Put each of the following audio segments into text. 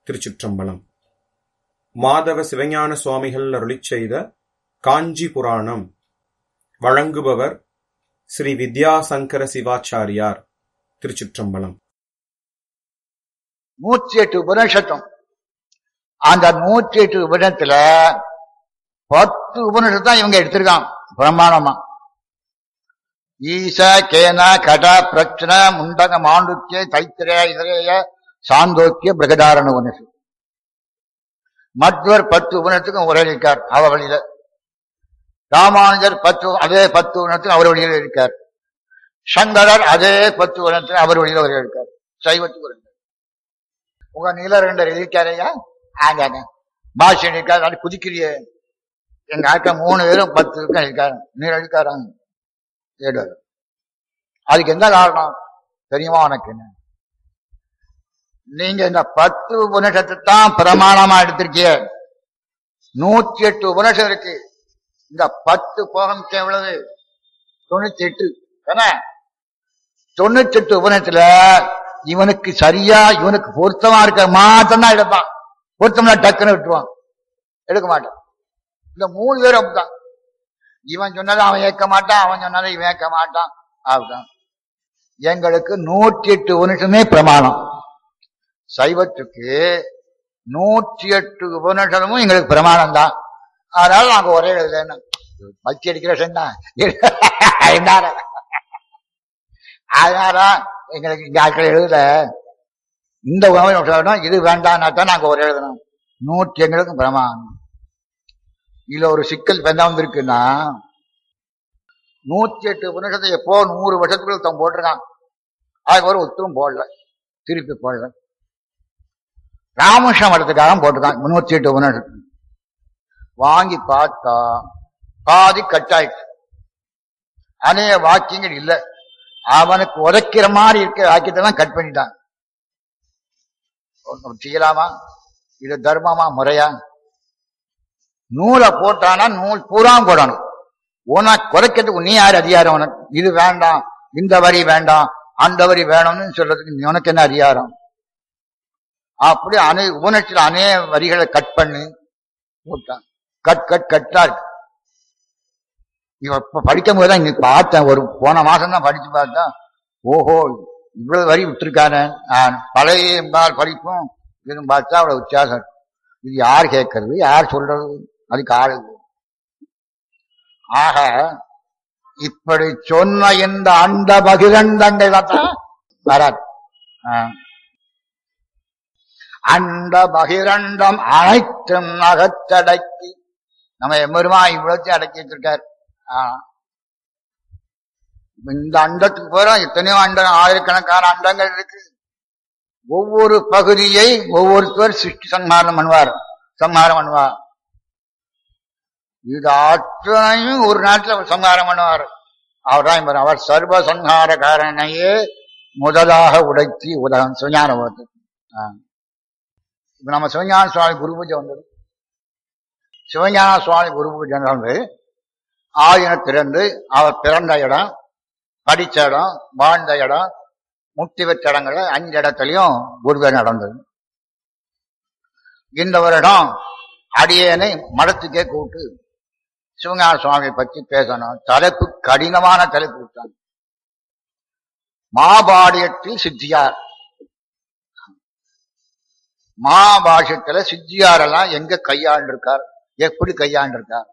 திருச்சிற்றம்பலம். மாதவ சிவஞான சுவாமிகள் அருளிச் செய்த காஞ்சி புராணம். வழங்குபவர் ஸ்ரீ வித்யாசங்கர சிவாச்சாரியார். திருச்சிற்றம்பலம். 108 உபநிஷத்தும். அந்த 108 உபநிஷத்துல 10 உபநிஷத்து தான் இவங்க எடுத்திருக்காங்க பிரமாணமா. ஈச கேன கட பிரச்சன முண்டக மாண்டுக்கிய தைத்திரேய இதரேய சாந்தோக்கிய பிரகதாரண உபநிஷத்து. மற்றவர் 10 உபநிஷத்துக்கும் உரை இருக்கார் அவ வழியில. ராமானுஜர் 10 அதே 10 உபநிஷத்துக்கு அவர் வழியில இருக்கார். சங்கரர் அதே 10 உபநிஷத்துக்கு அவர் வழியில உரை இருக்கார். சைவத்துக்கு உரை. உங்க நீலரண்டர் எழுதிக்காரையா? ஆங்க பாஷன் இருக்காரு. அது புதுக்கிறிய எங்க ஆக்க 3 பேரும் 10 இருக்கும் இருக்காரு. நீர் எழுதிக்காராங்க 7. அதுக்கு எந்த காரணம் தெரியுமா உனக்கு? என்ன நீங்க இந்த 10 உபநிஷத்தை தான் பிரமாணமா எடுத்திருக்கிய. 108 உபநிஷம் இருக்கு. இந்த 10 போகம் எவ்வளவு? 98. 98 உபநிஷத்துல இவனுக்கு சரியா இவனுக்கு பொருத்தமா இருக்க மாத்தான் தான் எடுப்பான். பொருத்தம்னா டக்குன்னு விட்டுருவான், எடுக்க மாட்டான். இந்த 3 பேரும் அப்படித்தான். இவன் சொன்னதை அவன் ஏற்க மாட்டான், அவன் சொன்னதை இவன் ஏற்க மாட்டான். அப்படிதான் எங்களுக்கு 108 உபநிஷமே பிரமாணம். சைவத்துக்கு 108 உபநிஷமும் எங்களுக்கு பிரமாணம் தான். அதனால நாங்க ஒரே எழுதல மச்சி அடிக்கிற சொன்னா அதனால எங்களுக்கு இங்க ஆட்கள் எழுதல. இந்த உணவு இது வேண்டாம்னா தான் நாங்க ஒரு எழுதணும். 100 எங்களுக்கும் பிரமாணம். இதுல ஒரு சிக்கல் என்ன வந்திருக்குன்னா, 108 உபநிஷத்தை எப்போ 100 வருஷத்துக்குள்ள தம் போட்டிருக்கான். அதுக்கு ஒரு உத்தரம் போடல, திருப்பி போடல. ராமகிருஷ்ண மடத்துக்காரன் போட்டிருக்கான் 108 உபநிஷத்து. வாங்கி பார்த்தா பாதி கட்டாயிடுச்சு. அநேக வாக்கியங்கள் இல்லை. அவனுக்கு உதைக்கிற மாதிரி இருக்க வாக்கியத்தெல்லாம் கட் பண்ணிட்டான். செய்யலாமா? இது தர்மமா முறையா? நூலை போட்டானா நூல் பூரா போடணும். உனக்கு குறைக்கிறதுக்கு நீ யார் அதிகாரம்? உனக்கு இது வேண்டாம், இந்த வரி வேண்டாம், அந்த வரி வேணும்னு சொல்றதுக்கு உனக்கு என்ன அதிகாரம்? அப்படி உபநிஷத்துல அநேக வரிகளை கட் பண்ணி போட்டான். கட்டா இருக்கு. இப்ப படிக்கும் போதுதான் இங்க பார்த்தேன். ஒரு போன மாசம் தான் படிச்சு பார்த்தேன். ஓஹோ, இவ்வளவு வரி விட்டுருக்கானே. பழைய படிப்பும் இதுன்னு பார்த்தா அவ்வளவு வித்தியாசம். இது யார் கேட்கறது, யார் சொல்றது? அதுக்கு ஆளு. ஆக இப்படி சொன்ன இந்த அண்ட பகிரண்டங்கள் தான் வராது. அண்ட பகிரண்டம் அனைத்தும் அகத்தடக்கி நம்ம எம்மருமா இவ்வளோத்தையும் அடக்கி வச்சிருக்காரு. இந்த அண்டத்துக்கு போற எத்தனையோ அண்டம், ஆயிரக்கணக்கான அண்டங்கள் இருக்கு. ஒவ்வொரு பகுதியை ஒவ்வொருத்தர் சிருஷ்டி சம்ஹாரம் பண்ணுவார். இது அத்தனையும் ஒரு நாட்டில் அவர் சம்ஹாரம் பண்ணுவார். அவர் அவர் சர்வ சம்ஹார காரணையே முதலாக உடைத்தி உலகம் சிவஞான போது. இப்ப நம்ம சிவஞான சுவாமி குரு பூஜை வந்தது. சிவஞான சுவாமி குரு பூஜை வந்து ஆயினத்திலிருந்து அவர் பிறந்த இடம், படித்த இடம், வாழ்ந்த இடம், முக்தி பெற்ற இடங்களை 5 இடத்துலையும் குருவே நடந்தது. இந்த வருடம் அடியேனை மடத்துக்கே கூப்பிட்டு சிவஞான சுவாமியை பற்றி பேசணும். தலைப்பு கடினமான தலைப்பு விட்டாங்க. மாபாடியத்தில் சித்தியார். மாபாஷ்யத்துல சித்தியாரெல்லாம் எங்க கையாண்டிருக்கார், எப்படி கையாண்டிருக்கார்,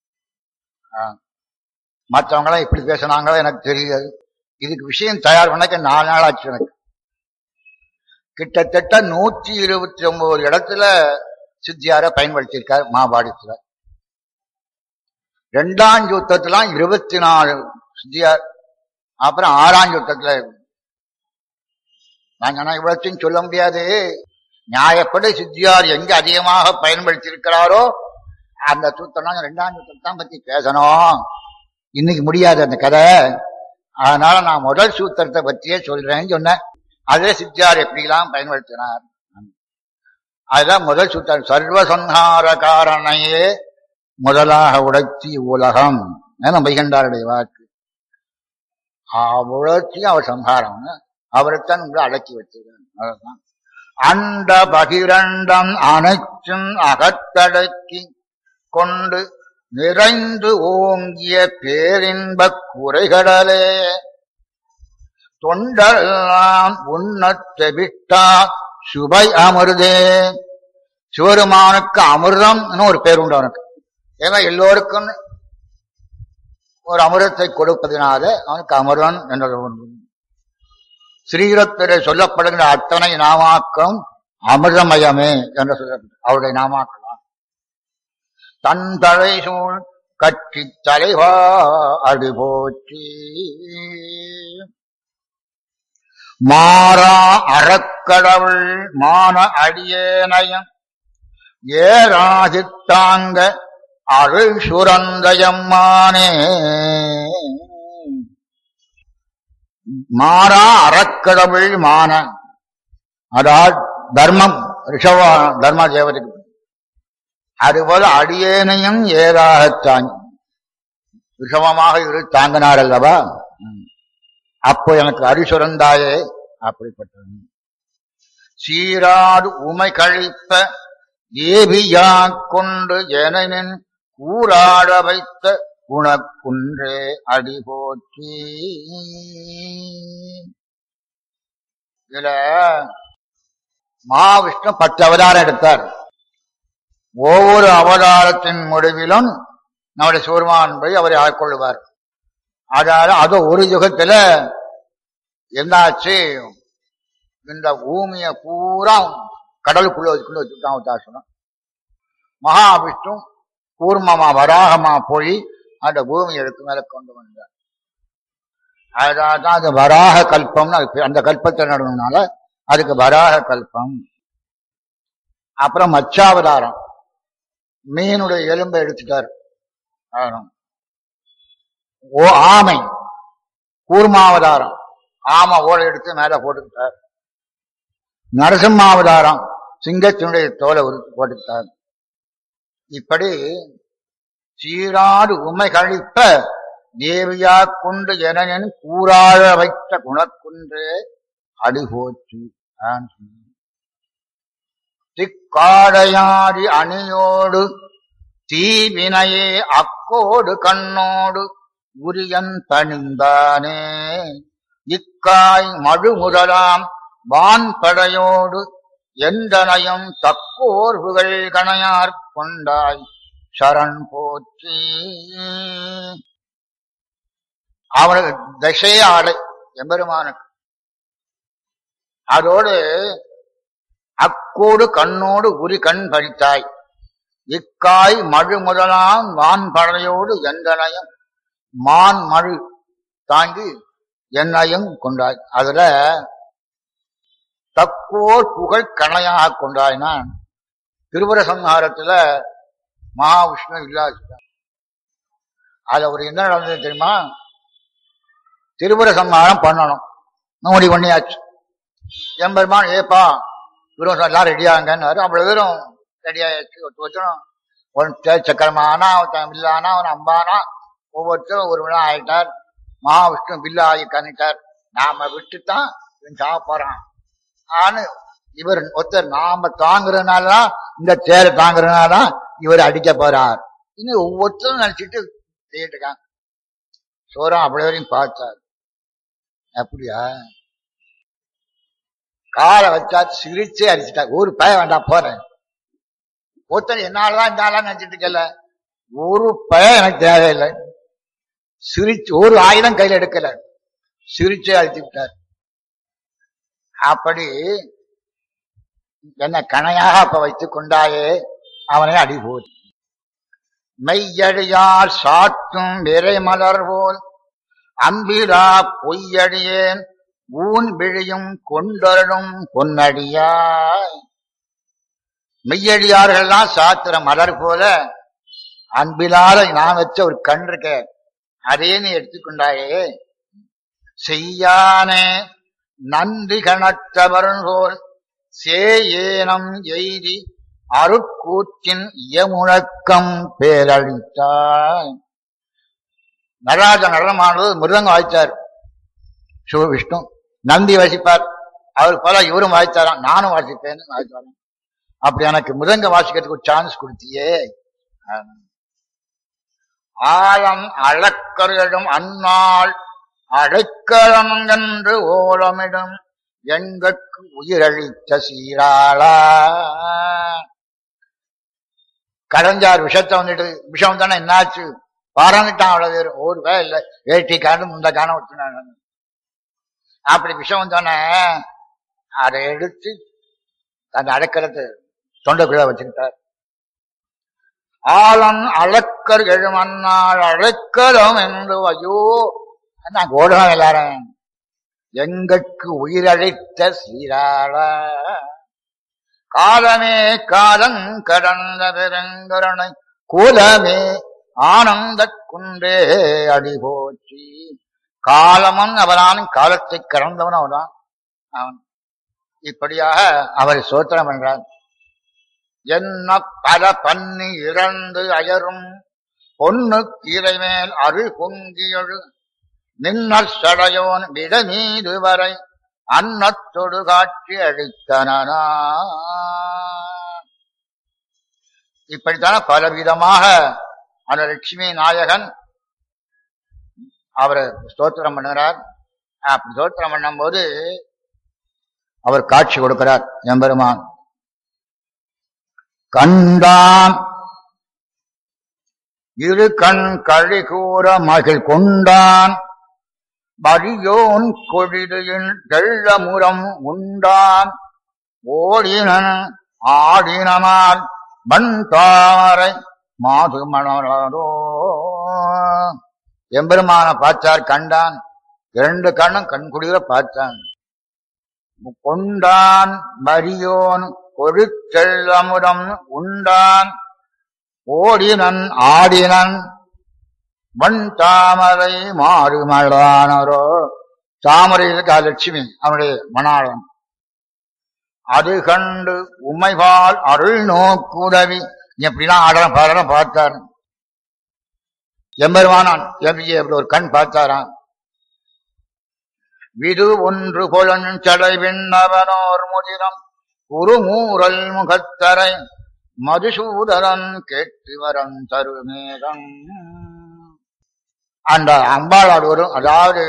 மற்றவங்களாம் எப்படி பேசினாங்களோ எனக்கு தெரியாது. இதுக்கு விஷயம் தயார் பண்ணக்க 4 நாள் ஆச்சு எனக்கு. கிட்டத்தட்ட 129 இடத்துல சித்தியார பயன்படுத்தியிருக்கார் மாபாடியத்துல. 2ஆம் யுத்தத்துல 24 சித்தியார். அப்புறம் 6ஆம் யுத்தத்துல நாங்க இவ்வளத்தையும் சொல்ல முடியாது. நியாயப்படி சித்தியார் எங்க அதிகமாக பயன்படுத்தி இருக்கிறாரோ அந்த சூத்திரம் 2ஆம் யுத்தத்தை தான் பத்தி பேசணும். இன்னைக்கு முடியாது அந்த கதை. அதனால நான் முதல் சூத்திரத்தை பற்றியே சொல்றேன்னு சொன்னேன். அதே சித்தியார் எப்படிலாம் பயன்படுத்தினார். அதுதான் முதல் சூத்திரம். சர்வசம்ஹார காரணையே முதலாக உடைத்தி உலகம் வைகண்டாருடைய வாக்கு. உழைச்சியும் அவர் சம்ஹாரம், அவரைத்தான் உங்களை அடக்கி வச்சிருக்காங்க. அவ்வளவுதான். அண்ட பகிரண்டம் அனைத்தும் அகத்தடக்கி கொண்டு நிறைந்து ஓங்கிய பேரின்பக் குறைகடலே தொண்டரெல்லாம் உண்ணத் தெவிட்டா சுபை அமிர்தே. சிவருமானுக்கு அமிர்தம் ஒரு பேர் உண்டு அவனுக்கு. ஏன்னா எல்லோருக்கும் ஒரு அமிர்தத்தை கொடுப்பதனால அவனுக்கு அமிர்தம் என்ற ஒன்று. ஸ்ரீரத்திலே சொல்லப்படுகிற அத்தனை நாமாக்களும் அமிர்தமயமே என்று சொல்லப்பட்ட அவருடைய நாமாக்கலாம். தன் தலை சூழ் கட்சி தலைவா அடி போற்றி. மாறா அறக்கடவுள் மான அடியேனயம் ஏராதித்தாங்க அருள் சுரந்தயம்மானே. மாறா அறக்கடவுள் மான அதாவது தர்மம் ரிஷவ தர்ம தேவதைக்கு. அதுபோல அடியேனையும் ஏராகத்தாங்க ரிஷவமாக இரு தாங்கினார் அல்லவா. அப்போ எனக்கு அருள் சுரந்தாயே. அப்படிப்பட்டது சீராடு உமை கழிப்ப ஏபியாக் கொண்டு எனின் கூறாட வைத்த குணக்குன்றே அடி போற்றி. இதுல மகாவிஷ்ணு 10 அவதாரம் எடுத்தார். ஒவ்வொரு அவதாரத்தின் முடிவிலும் நம்முடைய சிவருமான் போய் அவரை ஆட்கொள்ளுவார். அதாவது அது ஒரு யுகத்துல என்னாச்சு, இந்த பூமிய பூரா கடலுக்குள்ள வச்சுட்டான் உத்தாசனம். மகாவிஷ்ணு கூர்மமா வராகமா போய் அந்த பூமியை எடுத்து மேல கொண்டு வந்தார். அதான் அது வராக கல்பம்னு அந்த கல்பத்தை நடந்ததுனால அதுக்கு வராக கல்பம். அப்புறம் மச்சாவதாரம் மீனுடைய எலும்பை எடுத்துட்டார். ஆமை கூர்மாவதாரம் ஆமை ஓலை எடுத்து மேல போட்டுக்கிட்டார். நரசிம்மாவதாரம் சிங்கத்தினுடைய தோலை உறுத்து போட்டுக்கிட்டார். இப்படி சீராடு உமை கழிப்ப தேவியா கொண்டு எனின் கூறாழ வைத்த குணக்குன்றே அடிபோச்சு. திக்காடையாடி அணியோடு தீவினையே அக்கோடு கண்ணோடு உரியன் பணிந்தானே. இக்காய் மழு முதலாம் வான்படையோடு எந்தனையும் தக்கோர் புகழ் கணையார் கொண்டாய் சரண் போற்றி. அவனுக்கு தசையே ஆடை எம்பெருமானுக்கு. அதோடு அக்கோடு கண்ணோடு உரி கண் பறித்தாய். இக்காய் மழு முதலாம் வான்படையோடு எந்தனையும் மான் மழு தாங்கி என்னையும் கொண்டாய். அதுல தக்கோர் புகழ் கணையாக கொண்டாய்னா திருவர சம்ஹாரத்துல மகாவிஷ்ணு இல்லாத அதுல ஒரு என்ன நடந்தது தெரியுமா? திருவர சம்ஹாரம் பண்ணணும் முடிவு பண்ணியாச்சு. எம்பெருமான் ஏப்பா இவரும் எல்லாம் ரெடியாங்கன்னு அவ்வளவு பேரும் ரெடியாச்சு. ஒருத்தரும் ஒருத்தர் சக்கரமானா ஒருத்தன் வில்லானா அவன் அம்பானா ஒவ்வொருத்தரும் ஒரு விழா ஆயிட்டார். மகாவிஷ்ணு வில்லா ஆகி கணிட்டார். நாம விட்டுத்தான் இவன் சாப்பிட்றான் ஆனு இவர் ஒருத்தர் நாம தாங்குறதுனாலதான் இந்த தேரை தாங்குறதுனாலதான் இவர் அடிக்க போறார். இன்னும் ஒவ்வொருத்தரும் நினைச்சிட்டு செய்யிட்டு இருக்காங்க. சோரம் அப்படி வரையும் பார்த்தார். அப்படியா காலை வச்சா சிரிச்சே அடிச்சுட்டா. ஒரு பய வேண்டாம் போறேன். ஒருத்தர் என்னாலதான் இந்த ஆளா நினைச்சிட்டு இருக்கல. ஒரு பய எனக்கு தேவையில்லை. சிரிச்சு ஒரு ஆயுதம் கையில் எடுக்கல. சிரிச்சே அழிச்சு விட்டார். அப்படி என்ன கணையாக அப்ப வைத்துக் கொண்டாயே அவனை அடிபோல். மெய்யடியார் சாற்றும் விரை மலர் போல் அம்பிலா பொய்யடியேன் ஊன் விழியும் கொண்டரும் பொன்னடியாய். மெய்யடியார்கள்லாம் சாத்திர மலர் போல அன்பிலால நான் வச்ச ஒரு கண் இருக்க அதே நீ எடுத்துக்கொண்டாயே. செய்யானே நன்றி கணற்றவர் போல் சேயேனம் எய்தி அருட்கூற்றின் இயமுழக்கம் பேரழித்தாய். நடராஜ நடனமானது மிருதங்கம் வாய்ச்சார். சிவவிஷ்ணு நந்தி வசிப்பார். அவருக்கு போல இவரும் வாய்த்தாராம், நானும் வாசிப்பேன்னு வாய்த்தாராம். அப்படி எனக்கு மிருதங்க வாசிக்கிறதுக்கு ஒரு சான்ஸ் கொடுத்தியே. ஆழம் அளக்கர்களும் அந்நாள் அழைக்களம் என்று ஓலமிடும் எங்கட்கு உயிரளித்த சீராளா. கடைஞ்சார் விஷத்தை வந்துட்டு, விஷம் தானே என்னாச்சு பறந்துட்டான், அவ்வளவு பேர் ஒரு பேர் இல்லை, வேட்டி காரணம் இந்த காரணம் வச்சுனாங்க. அப்படி விஷம் வந்தோடனே அதை எடுத்து அந்த அடைக்கலத்தை தொண்டைக்குள்ள வச்சுக்கிட்டார். ஆளன் அளக்கர் எழுமன்னாள் அழைக்கலம் என்று ஐயோ நான் ஓடுவேன் எல்லாரும். எங்கட்கு உயிரழைத்த சீராளா காலமே காலம் கடந்த பெருங்கருணை கூலமே ஆனந்த குன்றே அடி போற்றி. காலமன் அவனான், காலத்தை கடந்தவன் அவன்தான் அவன். இப்படியாக அவரை சோத்திரம் என்றார். என்ன பல பண்ணி இறந்து அயரும் பொன்னு கீரை மேல் அருள் பொங்கியொழு நின்னர் சடையோன் விட மீது வரை அன்னத்தொடு காட்சி அளித்தனா. இப்படித்தான பலவிதமாக அந்த லட்சுமி நாயகன் அவரை ஸ்தோத்திரம் பண்ணுகிறார். அப்படி ஸ்தோத்திரம் பண்ணும் போது அவர் காட்சி கொடுக்கிறார். எம்பெருமான் கண்டான் இரு கண் கழி கூற மகிழ் கொண்டான் வரியோன் கொடியின் தெள்ளமுறம் உண்டான் ஓடினன் ஆடினால் வந்தாரை மாது மணரோ. எம்பெருமான பார்த்தார், கண்டான், இரண்டு கண்ணும் கண் குடிகிற பார்த்தான். கொண்டான் வரியோன் கொழுத்தெள்ளமுறம் உண்டான் ஓடினன் ஆடினன் வன் தாமரை மாறுமளானரோ. தாமரைக்கு லட்சுமி அவனுடைய மணாளன். அது கண்டு உமைபால் அருள் நோக்குதவி. எப்படிலாம் ஆடலாம் பாடலாம் பார்த்தார் எம்பெருமானான். எப்படி ஒரு கண் பார்த்தாரான். விது ஒன்று பொலன் சடை விண்ணவனோர் முதிரம் குறுமூரல் முகத்தரை மதுசூதரன் கேட்டு வரன் தருமேகம். அந்த அம்பாளோடு வரும். அதாவது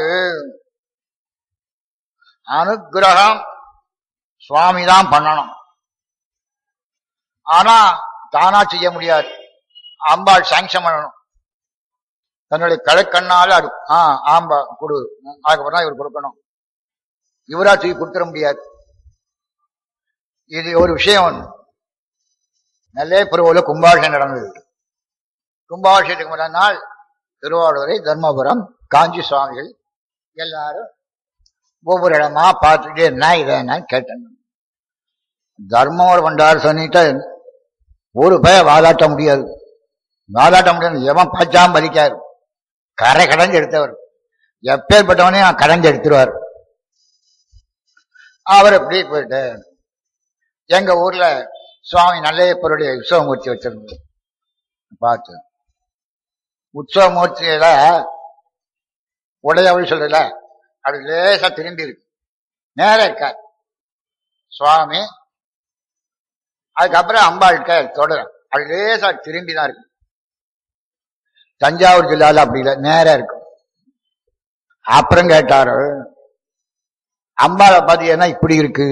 அனுகிரகம் சுவாமிதான் பண்ணணும், ஆனா தானா செய்ய முடியாது. அம்பாள் சாங்ஷன் பண்ணணும். தன்னுடைய கலைக்கண்ணால அது ஆம்பா கொடு, அதுக்கப்புறம் இவர் கொடுக்கணும். இவரா தூக்கி கொடுத்துட முடியாது. இது ஒரு விஷயம். நல்லே பிறகு கும்பாபிஷேகம் நடந்தது. கும்பாபிஷேகத்துக்கு முதல் நாள் திருவாரூரை, தர்மபுரம், காஞ்சி சுவாமிகள் எல்லாரும் ஒவ்வொரு இடமா பார்த்துட்டு என்ன இதை கேட்டேன். தர்மபுரம் பண்டாரு சொன்னிட்டு ஒரு பய வாலாட்ட முடியாது. வாலாட்ட முடியாது. எவன் பச்சாம பலிக்காரு. கரை கடைஞ்சு எடுத்தவர். எப்பேற்பட்டவனே கடைஞ்சு எடுத்துருவார். அவர் எப்படி போயிட்டு எங்க ஊர்ல சுவாமி நல்லையப்பருடைய உற்சவமூர்த்தி வச்சிருந்தது. பார்த்து உற்சவமூர்த்தியில உடையவள் சொல்றல, அது லேசா திரும்பி இருக்கு, நேரம் இருக்காது சுவாமி. அதுக்கப்புறம் அம்பாள்கிட்ட தொடர அது லேசா திரும்பிதான் இருக்கு. தஞ்சாவூர் ஜில்லால அப்படி இல்லை, நேரம் இருக்கும். அப்புறம் கேட்டாரு, அம்பாளை பார்த்தீங்கன்னா இப்படி இருக்கு.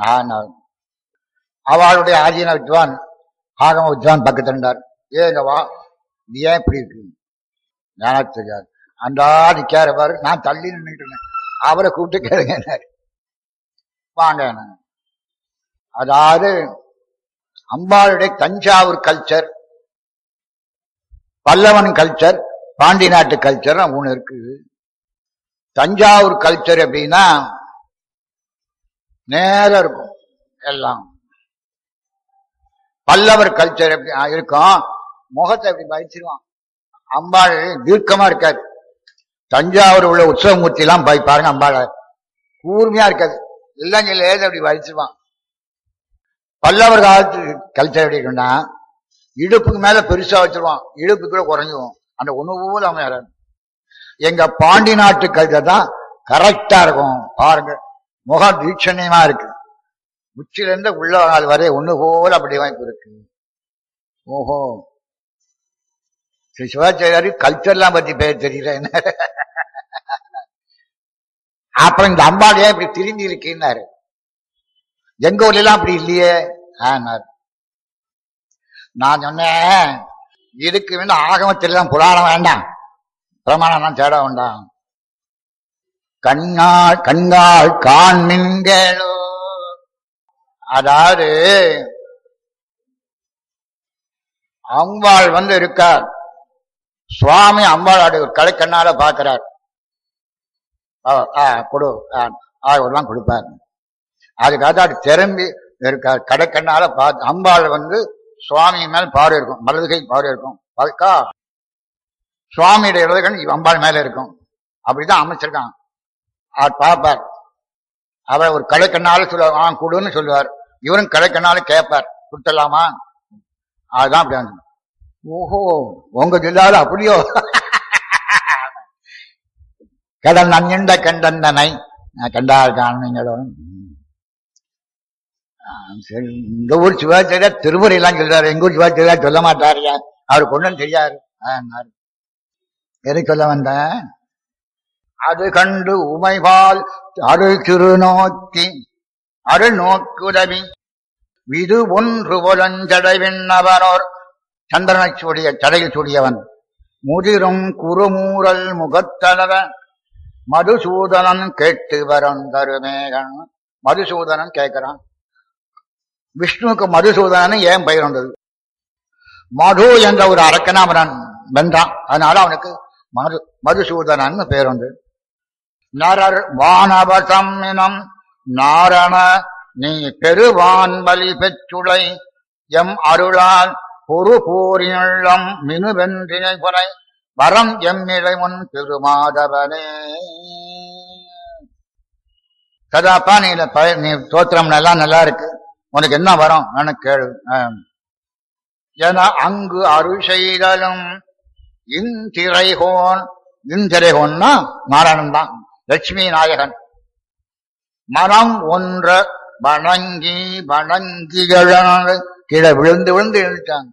அவளுடைய ஆதீன வித்வான், ஆகம வித்வான் பக்கத்து இருந்தார். ஏங்கவா நீ ஏன் இப்படி இருக்கு? எனக்கு தெரியாது. அண்டா நிக்காரு பாரு. நான் தள்ளி நின்றுட்டு இருந்தேன். அவரை கூப்பிட்டு கேளுங்க வாங்க. அதாவது அம்பாளுடைய தஞ்சாவூர் கல்ச்சர், பல்லவன் கல்ச்சர், பாண்டி நாட்டு கல்ச்சர் ஒண்ணு இருக்கு. தஞ்சாவூர் கல்ச்சர் எப்படின்னா நேரம் இருக்கும் எல்லாம். பல்லவர் கல்ச்சர் எப்படி இருக்கும், முகத்தை எப்படி பயச்சிருவான். அம்பாள் தீர்க்கமா இருக்காது. தஞ்சாவூர் உள்ள உற்சவமூர்த்தி எல்லாம் போய் பாருங்க, அம்பாள கூர்மையா இருக்காது. எல்லாம் ஏது அப்படி வலிச்சிருவான். பல்லவர் காலத்து கல்ச்சர் எப்படி இருக்குன்னா இடுப்புக்கு மேல பெருசா வச்சிருவான், இடுப்பு கூட குறைஞ்சுவோம். அந்த உணவு அமையாது. எங்க பாண்டி நாட்டு கல்ச்சர் தான் கரெக்டா இருக்கும். பாருங்க, முக தீட்சணியமா இருக்கு. உச்சிலிருந்து உள்ள நாள் வரை ஒண்ணு போல அப்படி வாய்ப்பு இருக்கு. ஓஹோ, ஸ்ரீ சிவாச்சாரியாரு கல்ச்சர்லாம் பத்தி பேர் தெரியல என்ன. அப்புறம் இந்த அம்பாள் ஏன் இப்படி திரும்பி இருக்கீன்னாரு. எங்க ஊர்ல எல்லாம் அப்படி இல்லையே. நான் சொன்னேன், இதுக்கு வேண்ட ஆகமத்திலாம் புராணம் வேண்டாம், பிரமாணம் தேட வேண்டாம். கண்ணாள் காண்மின்களோ, அதாவது அம்பாள் இருக்கார். சுவாமி அம்பாளுடைய ஒரு கலைக்கண்ணால பாக்குறார். கொடு ஆகலாம் கொடுப்பார். அதுக்காக அது திரும்பி இருக்கார். கடைக்கண்ணால பார்த்து அம்பாள் சுவாமி மேல பார்வை இருக்கும், வலது கை பார்வை இருக்கும். அதுக்கா சுவாமியுடைய இடது கண் அம்பாள் மேல இருக்கும். அப்படிதான் அமைச்சிருக்கான். அவர் பார்ப்பார். அவர் ஒரு கடைக்கண்ணால சொல்லுவார், கொடுன்னு சொல்லுவார். இவரும் கடைக்கண்ணால கேட்பார், கொடுத்தலாமா. அதுதான் அப்படி. ஓஹோ, உங்க ஜில்லால அப்படியோ. கடல் நன்னிண்ட கண்டனை கண்டால் காணுங்களும். இந்த ஊர் சிவாச்சாரியார் திருமுறை எல்லாம் சொல்றாரு, எங்க ஊர் சிவாச்சாரியார் சொல்ல மாட்டாரியா, அவருக்கு ஒண்ணும் தெரியாது. எதை சொல்ல வந்த, அது கண்டு உமைபால் அருள் திருநோக்கி அருள் நோக்குதவி விது ஒன்று பொலஞ்சடைவிண்ணவனோர் சந்திரனை சூடிய சடையில் சூடியவன் முதிரும் குறுமூரல் முகத்தளவ மதுசூதனன் கேட்டு வரன் தருமேகன். மதுசூதனன் கேட்கிறான், விஷ்ணுவுக்கு மதுசூதனன் ஏன் பெயர் வந்தது? மது என்ற ஒரு அரக்கனாமரன் வென்றான், அதனால அவனுக்கு மதுசூதனன் பெயர் வந்தது. நரர் வானவசம் இனம் நாரண நீ பெருவான் பலி பெற்றுளை எம் அருளால் பொறு போரினுள்ளம் மினுவென்றினை புனை வரம் எம்மிழை முன் பெருமாதவனே. சதாப்பா நீ தோத்திரம் எல்லாம் நல்லா இருக்கு, உனக்கு என்ன வரும் எனக்கு கேளு என அங்கு அருள் செய்தலும் இந்திரைகோன். இந்திரைகோன்னா நாராயணன் தான், லட்சுமி நாயகன். மரம் ஒன்ற வணங்கி வணங்கி கீழே விழுந்து விழுந்து எழுத்தாங்க.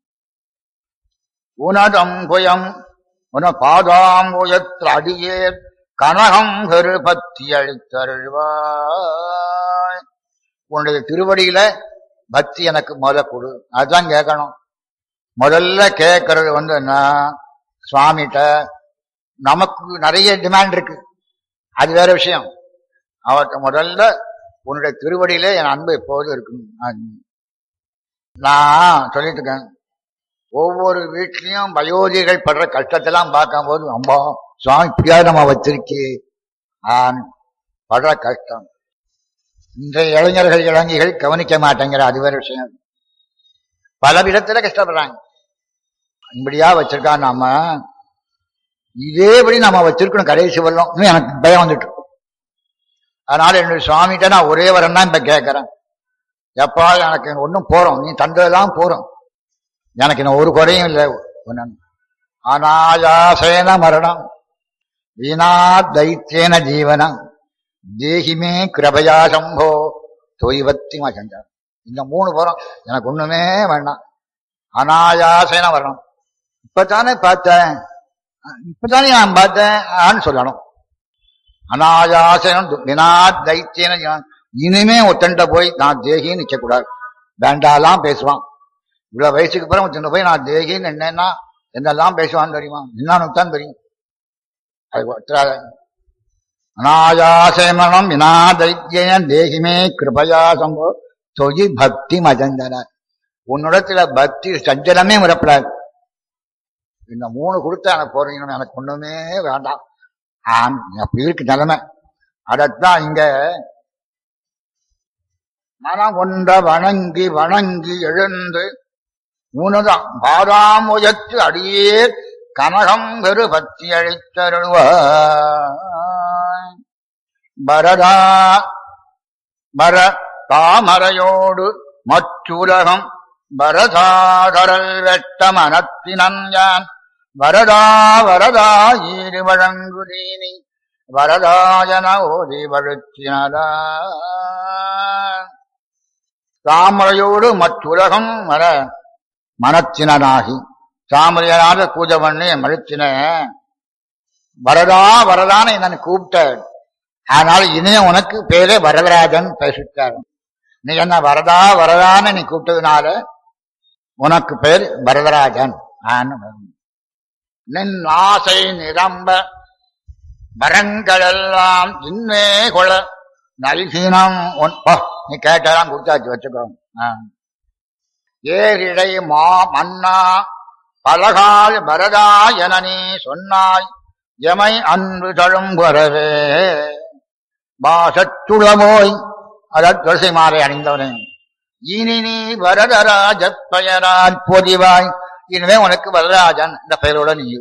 உனதம் புயம் உன பாதாம் உயற்ற அடியேர் கனகம் பெரு பக்தி அளித்தருள்வாய். உன்னுடைய திருவடியில பக்தி எனக்கு முதல்ல கொடு. அதுதான் கேட்கணும். முதல்ல கேட்கறது என்ன, சுவாமிகிட்ட நமக்கு நிறைய டிமாண்ட் இருக்கு, அது வேற விஷயம். அவர்கிட்ட முதல்ல உன்னுடைய திருவடியிலே என் அன்பு எப்போதும் இருக்கணும். நான் சொல்லிட்டு இருக்கேன், ஒவ்வொரு வீட்லயும் வயோதிகள் படுற கஷ்டத்தெல்லாம் பார்க்கும் போது அம்பா சுவாமி இப்படியாவது நம்ம வச்சிருக்கே படுற கஷ்டம். இன்றைய இளைஞர்கள் இளைஞர்கள் கவனிக்க மாட்டேங்கிற, அது வேற விஷயம். பல விதத்துல கஷ்டப்படுறாங்க. இப்படியா வச்சிருக்கான், நாம இதேபடி நம்ம வச்சிருக்கணும் கடைசி வரலாம். எனக்கு பயம் வந்துட்டு. அதனால என்னுடைய சுவாமிகிட்ட நான் ஒரே வரம் தான் இப்ப கேட்கிறேன், எப்பா எனக்கு ஒன்னும் போறோம், நீ தந்ததெல்லாம் போறோம், எனக்கு இன்னும் ஒரு குறையும் இல்லை. அநாயாசேன மரணம் வீணா தைத்தியேன ஜீவனம் தேகிமே கிருபயா சம்போ தொய்வத்தி மச்சா. இந்த 3 போறோம், எனக்கு ஒண்ணுமே வேண்டாம். அநாயாசேன வரணும். இப்பதானே பார்த்தேன், இப்பதானே நான் பார்த்தேன் சொல்லணும். அநாயாசேனம் வினா தைத்தியேன. இனிமே ஒத்தண்ட போய் நான் தேகின்னு நிக்க கூடாது. வேண்டாலாம் பேசுவான். இவ்வளவு வயசுக்கு பிறகு ஒத்தண்ட போய் நான் தேகின்னு என்னன்னா என்னெல்லாம் பேசுவான்னு தெரியுமா? என்னன்னு தான் தெரியும். அது ஒற்றாத அநாயாசேமனம் வினா தைத்தியேன தேகிமே கிருபயா சம்போ தொகி பக்தி மஜந்தன. உன்னிடத்துல பக்தி சஞ்சலமே வரப்படாது. இந்த 3 கொடுத்த எனக்கு போறீங்க, எனக்கு ஒண்ணுமே வேண்டாம். அப்படி இருக்கு நிலைமை. அதத்தான் இங்க மனம் ஒன்ற வணங்கி வணங்கி எழுந்து உனதான் பாதாம் உயர்த்து அடியே கனகம் பெரு பக்தி அளித்தருள்வாய். பரதா பர தாமரையோடு மற்றுலகம் பரதாதரல் வெட்ட மனத்தினன் யான் வரதா வரதா ஈடு வழங்குதீனி வரதாயன ஓதி வழுத்தினால தாமரையோடு மற்றுலகம் வர மனத்தினாகி தாமரையனால பூஜை பண்ணி மழுத்தின வரதா வரதான்னு என்னன்னு கூப்பிட்ட. அதனால இனிய உனக்கு பேரே வரதராஜன் பேசிட்டார். நீ என்ன வரதா வரதான்னு நீ கூப்பிட்டதுனால உனக்கு பேர் வரதராஜன். நின் ஆசை நிரம்ப வரங்களெல்லாம் இன்னே கொள நல்கினம் நீ கேட்டதான் கொடுத்தாச்சு வச்சுக்கோ. ஏரிடை மா மன்னா பலகால் வரதா என நீ சொன்னாய் எமை அன்பு தழும் வரவே பாசத்துளமோய் அதாவது துளசி மாலை அணிந்தவனே இனி நீ வரதராஜ பெயரால் பொதிவாய். இனிமே உனக்கு வரதராஜன் இந்த பெயரோட நீ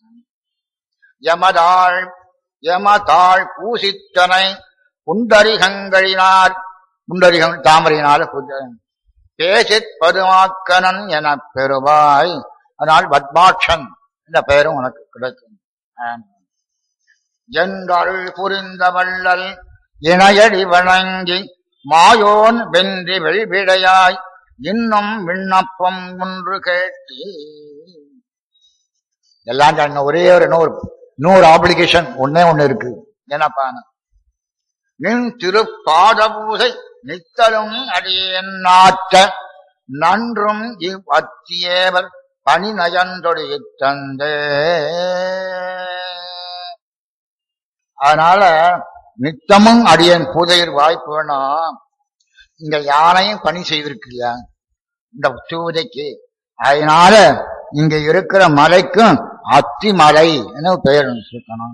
யமதாள் பூசித்தனை புண்டரிகங்களினார் புண்டரிகம் தாமரையினால பேசித் பதுமாக்கனன் என பெறுவாய். அதனால் பத்மாட்சன் என்ற பெயரும் உனக்கு கிடைக்கும். என்றருள் புரிந்த வள்ளல் இணையடி வணங்கி மாயோன் வென்றி வெளிவிடையாய் இன்னும் விண்ணப்பம் ஒன்று கேட்டி. எல்லாம் ஒரே ஒரு இன்னொரு ஆப்ளிகேஷன் ஒன்னே ஒண்ணு இருக்கு. என்னப்பான நின் திருப்பாத பூசை நித்தலும் அடியேன் நாட்ட நன்றும் இவ் அத்தியேவர் பணி நயந்தொடைய தந்தே. அதனால நித்தமும் அடியேன் பூஜையில் வாய்ப்பு வேணும். இங்க யானையும் பணி செய்திருக்கியா இந்த பூஜைக்கு. அதனால இங்க இருக்கிற மலைக்கும் அத்தி மலை என்ன பெயர் இருக்கணும்.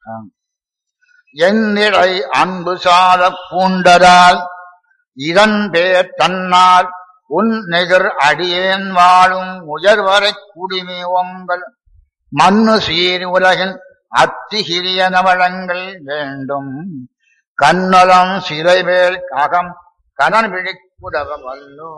என்னிடை அன்பு சாத பூண்டதால் இதன் பேர் தன்னால் உன் நிகர் அடியேன் வாழும் உயர்வரை குடிமை ஒம்பல் மண்ணு சீர் உலகின் அத்திகிரியன வளங்கள் வேண்டும் கண்ணலம் சிறைவேல் அகம் கணன் விழிப்புடவ வல்லோ.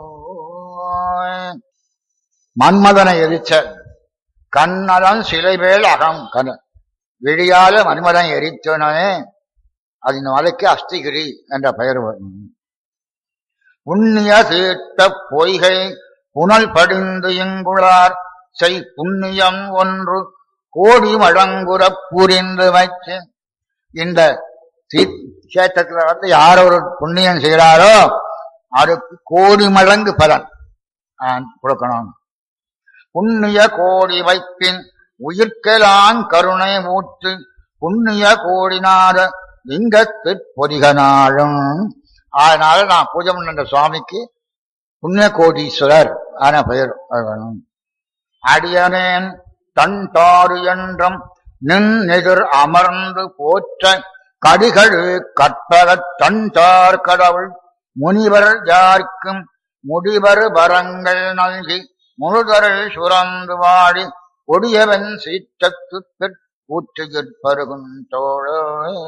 மன்மதனை எரிச்ச கண்ணலம் சிலைவேல் அகம் கண விழியால மன்மதனை எரித்தனே அது இந்த மலைக்கு அஸ்திகிரி என்ற பெயர் வரும். புண்ணிய தீர்த்த பொய்கை புனல் படிந்து இங்குளார் செய் புண்ணியம் ஒன்று கோடி வழங்குற புரிந்து வைத்து. இந்த கஷேத்திரத்துல யார் ஒரு புண்ணியம் செய்கிறாரோ அதுக்கு கோடி மடங்கு பலன் கொடுக்கணும். புண்ணிய கோடி வைப்பின் உயிர்க்கெலாம் கருணை ஊற்று புண்ணிய கோடினாத லிங்கத்து பொதிகனாலும். அதனால நான் பூஜை பண்ண சுவாமிக்கு புண்ணிய கோடீஸ்வரர் ஆன பெயர் வேணும். அடியனேன் தன் தாறு என்றும் நின் எதிர் அமர்ந்து போற்ற கடிகள் கற்பக தன் தார் கடவுள் முனிவர் யார்க்கும் முடிவர் வரங்கள் நல்கி முழுதரல் சுரந்து வாடி கொடியவன் சீற்றத்து ஊற்றுகிற் பருகுந்தோழோ.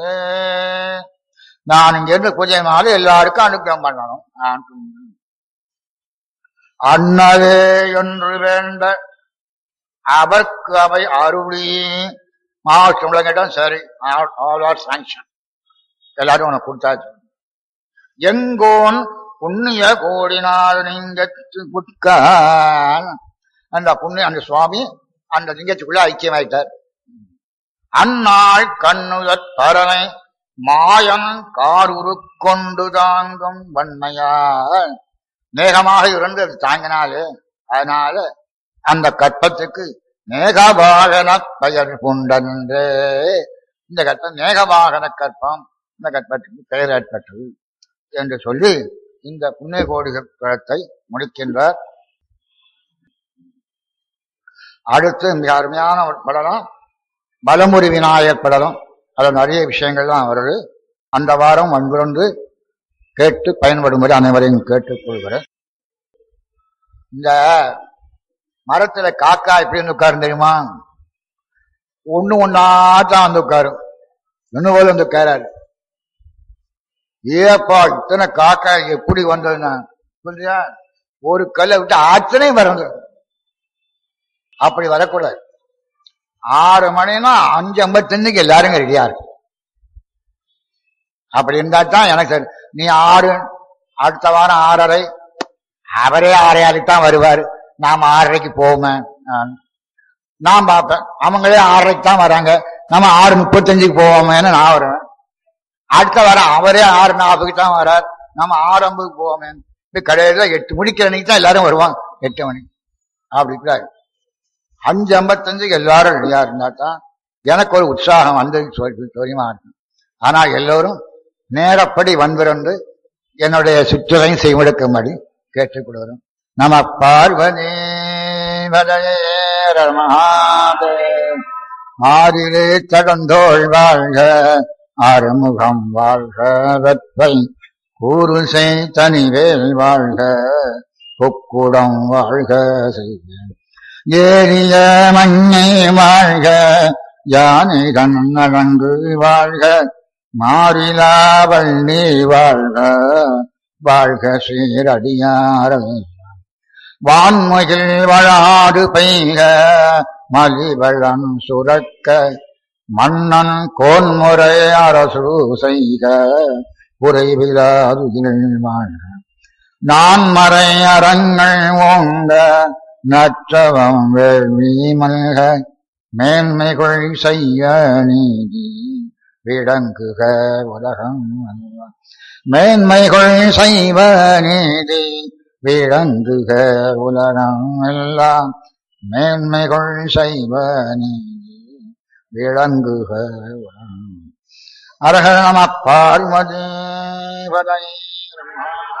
நான் இங்கிருந்து பூஜை மாலை எல்லாருக்கும் அனுகிரகம் பண்ணணும். அன்னவே என்று வேண்ட அவர்க்கு அவை அருளி மாவட்டம் கேட்டோம். சரி, ஆல் ஆர் சாங்ஷன், எல்லாரும் உனக்கு கொடுத்தாச்சு. எங்கோன் புண்ணிய கோடினால் லிங்கத்து புட்கான். அந்த புண்ணிய அந்த சுவாமி அந்த லிங்கத்துக்குள்ள ஐக்கியமாயிட்டார். அந்நாள் கண்ணுதற் பரனை மாயன் காருரு கொண்டு தாங்கும் வன்மையால் மேகமாக இருந்து அது தாங்கினாலே. அதனால அந்த கற்பத்துக்கு மேகவாகன பெயர் கொண்டே. இந்த கற்பம் மேகவாகன கற்பம், இந்த கற்பத்துக்கு பெயர் ஏற்பட்டது என்று சொல்லி இந்த புண்ணிய கோடி குலத்தை முடிக்கின்றார். அடுத்து மிக அருமையான படலம் பலமுறி விநாயகர் படலம். அதில் நிறைய விஷயங்கள்லாம் வருது. அந்த வாரம் அன்புறந்து கேட்டு பயன்படும்படி அனைவரையும் கேட்டுக்கொள்கிறேன். இந்த மரத்துல காக்கா எப்படி வந்து உட்காரும் தெரியுமா? ஒண்ணு ஒன்னாத்தான் வந்து உட்காரும். இன்னும் போல வந்து உட்காராரு. ஏப்பா இத்தனை காக்கா எப்படி வந்ததுன்னா சொல்றியா? ஒரு கல்லை விட்டு அத்தனை வரது. அப்படி வரக்கூடாது. 6 மணினா 5:55 எல்லாரும் ரெடியா இருக்கு. அப்படி இருந்தா தான் எனக்கு சரி. நீ 6 அடுத்த வாரம் 6:30 அவரே 6:30 வருவார். நாம 6:30 போவோமே. நான் பார்ப்பேன் அவங்களே 6:30 தான் வராங்க. நம்ம 6:35 போவோமேன்னு நான் வருவேன். அடுத்த வாரம் அவரே 6:40 தான் வரார். நம்ம 6:50 போவோமே. கடையில 8 முடிக்கிற அன்னைக்கு தான் எல்லாரும் வருவாங்க. 8 மணிக்கு அப்படி 5:55 எல்லாரும் ரெடியா இருந்தா தான் எனக்கு ஒரு உற்சாகம் வந்து சௌரியமா இருக்கும். ஆனா எல்லோரும் நேரப்படி வந்திருந்து என்னுடைய சுற்றுலையும் செய்வெடுக்கும்படி கேட்டுக்கொள்கிறோம். நம பார்வதி மகாதேவ. மாறிலே தடந்தோள் வாழ்க, ஆறுமுகம் வாழ்க, வெப்பை கூறுசை தனிவேல் வாழ்க, பொக்குடம் வாழ்க செய்க, ஏறிய மண்ணை வாழ்க, யானை கண்ணடங்கு வாழ்க, மாறிலா வள்ளி வாழ்க, வாழ்க சீரடியாரல் வான்முகில் வளாடு பெய்க, மலிவளம் சுரக்க, மன்னன் கோன்முறை அரசு செய்க, குறைவிலாதுகில் வாழ்க, நான்மறை அரங்கள் ஓங்க, நற்றவம் வேள்வி மல்க, மேன்மைகள் செய்ய நீதி விளங்குக உலகம். மேன்மைகள் செய்வ நீதி விளங்குக உலகம் எல்லாம், மேன்மைகள் செய்வ நீதி விளங்குக உலகம். அரஹர நம பார்வதி பதை.